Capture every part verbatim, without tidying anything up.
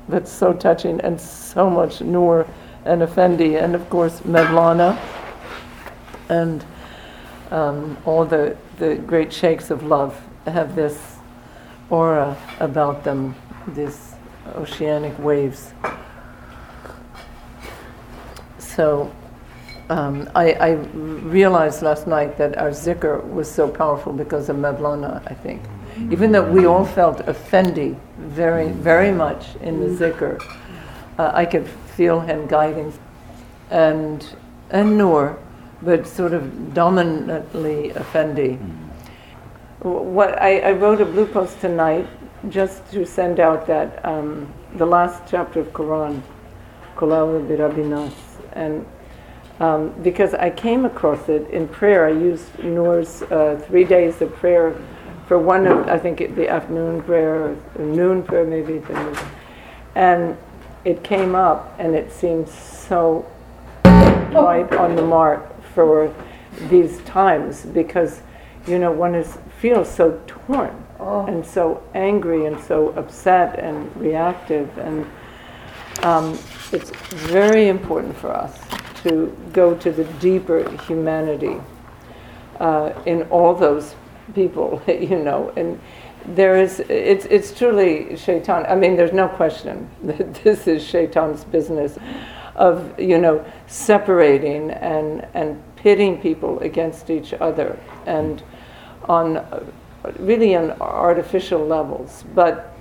that's so touching, and so much Noor and Effendi, and of course Mevlana, and um, all the, the great sheikhs of love have this aura about them, these oceanic waves. So um, I, I realized last night that our zikr was so powerful because of Mevlana, I think. Even though we all felt Effendi very, very much in the zikr, uh, I could feel him guiding, and and Noor, but sort of dominantly Effendi. What I, I wrote a blue post tonight just to send out that um, the last chapter of Quran, Qul a'udhu bi Rabbin nas, and um, because I came across it in prayer. I used Noor's uh, three days of prayer for one of, I think, it, the afternoon prayer, or noon prayer maybe, and it came up, and it seemed so right on the mark for these times, because, you know, one is feels so torn oh. and so angry and so upset and reactive, and um, it's very important for us to go to the deeper humanity uh, in all those people, you know, and there is, it's it's truly shaitan. I mean, there's no question that this is shaitan's business of, you know, separating and and pitting people against each other, and on uh, really on artificial levels. But,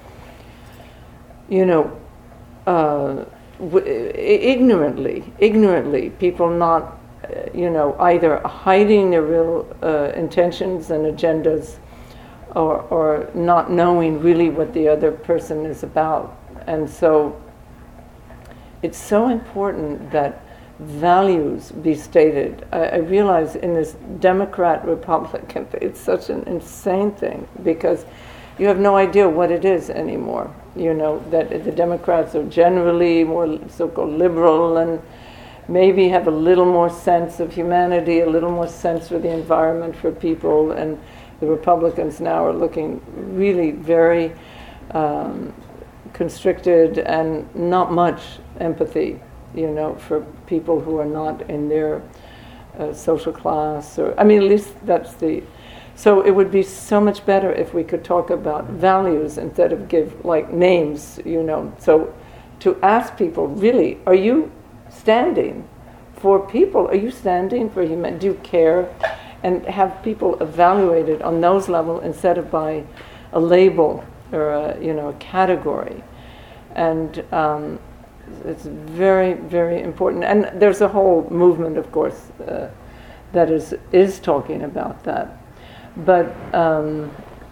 you know, uh, w- ignorantly, ignorantly, people not, uh, you know, either hiding their real uh, intentions and agendas, or or not knowing really what the other person is about. And so it's so important that values be stated. I, I realize in this Democrat Republican, it's such an insane thing, because you have no idea what it is anymore. You know, that the Democrats are generally more so-called liberal and maybe have a little more sense of humanity, a little more sense for the environment, for people, and the Republicans now are looking really very um, constricted and not much empathy, you know, for people who are not in their uh, social class, or, I mean, at least that's the, so it would be so much better if we could talk about values instead of give, like, names, you know. So to ask people, really, are you standing for people? Are you standing for human? Do you care? And have people evaluated on those levels instead of by a label or a, you know, a category. And um, it's very, very important. And there's a whole movement, of course, uh, that is is talking about that. But um,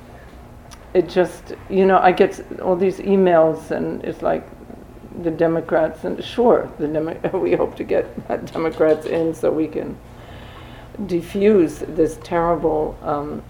it just, you know, I get all these emails, and it's like the Democrats, and sure, the Demo- we hope to get Democrats in so we can diffuse this terrible um,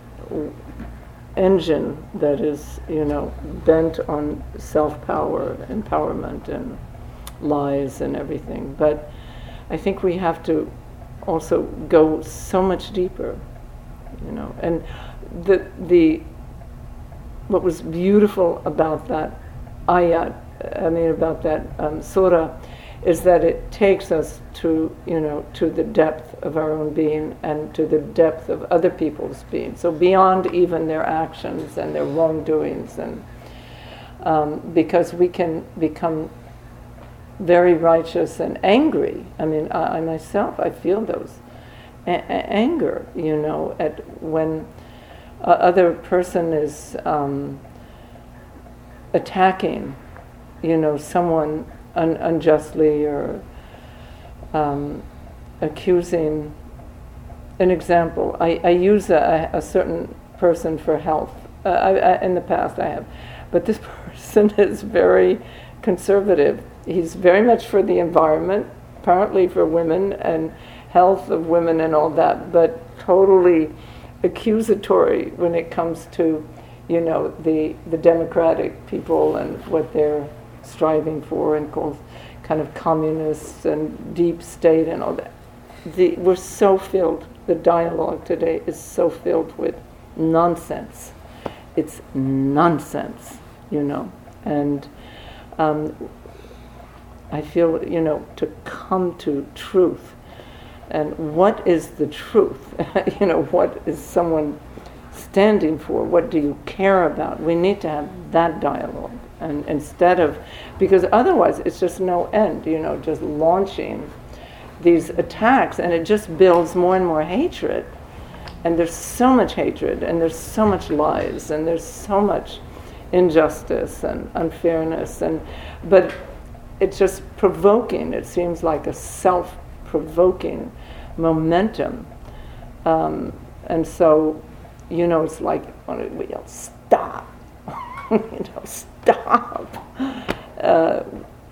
engine that is, you know, bent on self-power, empowerment, and lies and everything. But I think we have to also go so much deeper, you know. And the the what was beautiful about that ayat, I mean, about that um, surah, is that it takes us to, you know, to the depth of our own being and to the depth of other people's being. So beyond even their actions and their wrongdoings, and um, because we can become very righteous and angry. I mean, I, I myself, I feel those a- a- anger, you know, at when a other person is um, attacking, you know, someone Un- unjustly, or um, accusing. An example, I, I use a, a certain person for health. Uh, I, I, in the past I have. But this person is very conservative. He's very much for the environment, apparently for women and health of women and all that, but totally accusatory when it comes to, you know, the, the democratic people and what they're striving for, and called kind of communists and deep state and all that. The, we're so filled, the dialogue today is so filled with nonsense. It's nonsense, you know. And um, I feel, you know, to come to truth. And what is the truth? You know, what is someone standing for? What do you care about? We need to have that dialogue. And instead of, because otherwise it's just no end, you know, just launching these attacks, and it just builds more and more hatred. And there's so much hatred, and there's so much lies, and there's so much injustice and unfairness, and but it's just provoking. It seems like a self-provoking momentum, um, and so, you know, it's like we yell, "Stop!" you know, stop. Uh,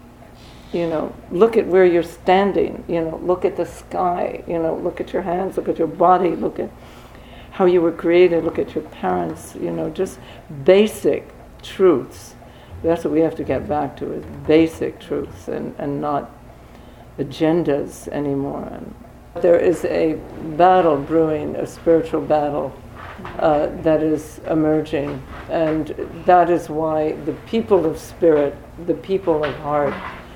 you know, look at where you're standing. You know, look at the sky. You know, look at your hands. Look at your body. Look at how you were created. Look at your parents. You know, just basic truths. That's what we have to get back to, is basic truths, and, and not agendas anymore. And there is a battle brewing, a spiritual battle uh, that is emerging, and that is why the people of spirit, the people of heart,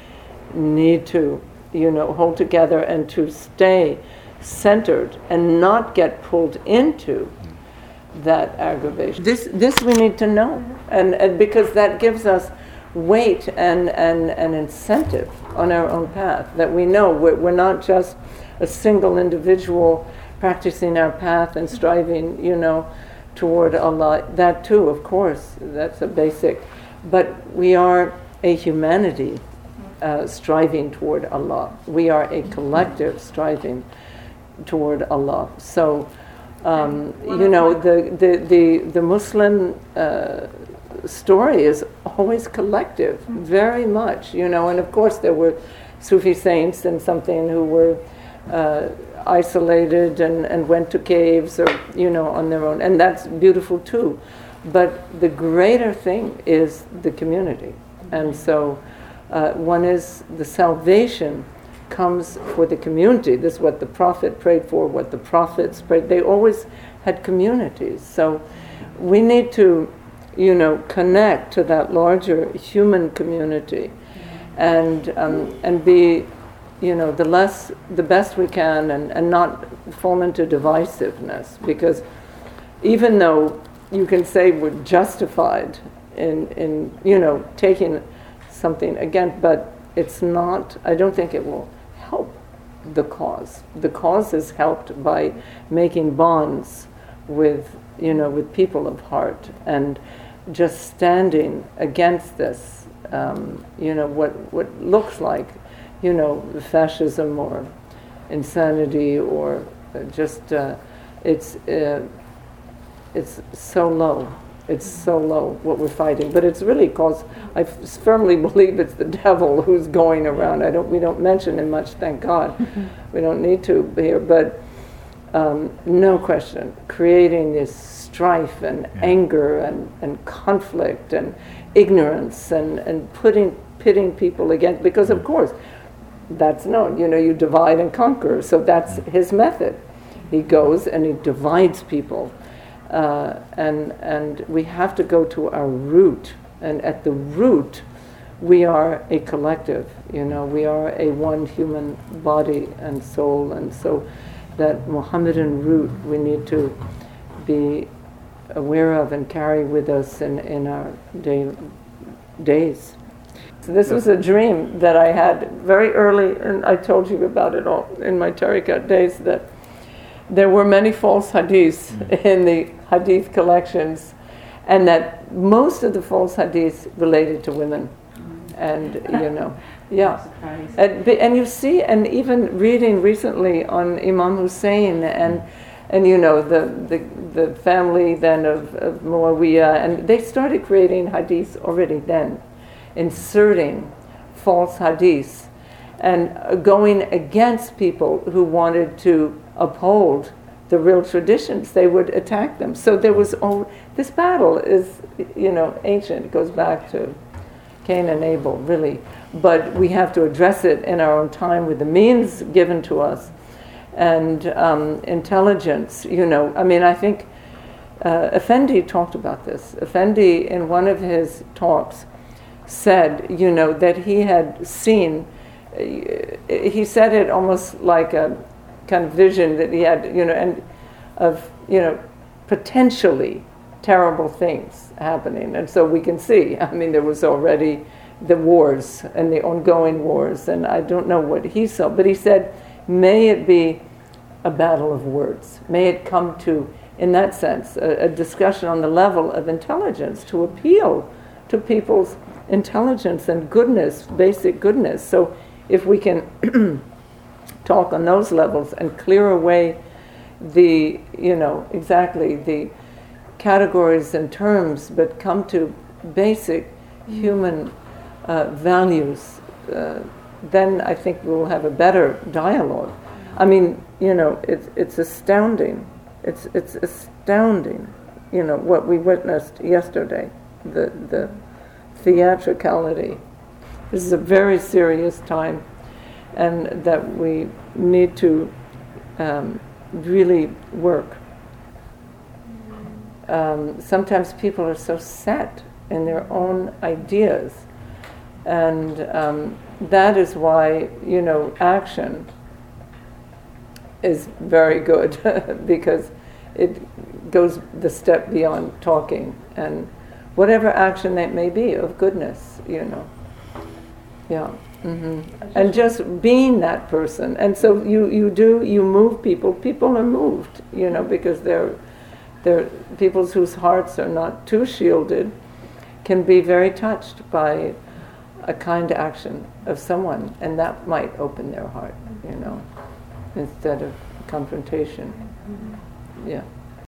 need to, you know, hold together and to stay centered and not get pulled into that aggravation. This this we need to know, and, and because that gives us weight and, and, and incentive on our own path, that we know we're, we're not just a single individual practicing our path and striving, you know, toward Allah. That too, of course, that's a basic, but we are a humanity uh, striving toward Allah. We are a collective striving toward Allah. So Um, you know, the, the, the, the Muslim uh, story is always collective, very much, you know, and of course there were Sufi saints and something who were uh, isolated and, and went to caves or, you know, on their own, and that's beautiful too. But the greater thing is the community. And so uh, one is the salvation comes for the community. This is what the Prophet prayed for, what the prophets prayed. They always had communities. So we need to, you know, connect to that larger human community, and um, and be, you know, the less, the best we can, and, and not fall into divisiveness. Because even though you can say we're justified in in you know taking something again, but it's not. I don't think it will help the cause. The cause is helped by making bonds with, you know, with people of heart, and just standing against this, um, you know, what what looks like, you know, fascism or insanity, or just uh, it's uh, it's so low. It's so low what we're fighting, but it's really cause. I firmly believe it's the devil who's going around. I don't. We don't mention him much, thank God. We don't need to here, but um, no question, creating this strife and yeah. anger and, and conflict and ignorance and, and putting pitting people against. Because of course, that's known. You know, you divide and conquer. So that's his method. He goes and he divides people. Uh, and and we have to go to our root, and at the root, we are a collective. You know, we are a one human body and soul, and so that Mohammedan root we need to be aware of and carry with us in, in our day, days. So this was a dream that I had very early, and I told you about it all in my tariqat days, that there were many false hadiths mm. in the hadith collections, and that most of the false hadiths related to women. Mm. And, you know, yeah. And, and you see, and even reading recently on Imam Hussein, and, and you know, the, the, the family then of, of Muawiyah, and they started creating hadiths already then, inserting false hadiths, and going against people who wanted to uphold the real traditions. They would attack them. So there was all this battle is, you know, ancient. It goes back to Cain and Abel, really. But we have to address it in our own time with the means given to us, and um, intelligence. You know, I mean, I think uh, Effendi talked about this. Effendi, in one of his talks, said, you know, that he had seen, he said it almost like a kind of vision that he had, you know, and of, you know, potentially terrible things happening. And so we can see, I mean, there was already the wars and the ongoing wars, and I don't know what he saw, but he said, may it be a battle of words. May it come to, in that sense, a, a discussion on the level of intelligence to appeal to people's intelligence and goodness, basic goodness. So if we can talk on those levels and clear away the, you know, exactly the categories and terms, but come to basic human uh, values, uh, then I think we'll have a better dialogue. I mean, you know, it's it's astounding. It's it's astounding, you know, what we witnessed yesterday, the the theatricality. This is a very serious time, and that we need to um, really work. Um, sometimes people are so set in their own ideas, and um, that is why, you know, action is very good because it goes the step beyond talking, and whatever action that may be of goodness, you know. Yeah. Mm-hmm. And just being that person. And so you, you do, you move people. People are moved, you know, because they're, they're people whose hearts are not too shielded can be very touched by a kind action of someone, and that might open their heart, you know, instead of confrontation. Yeah.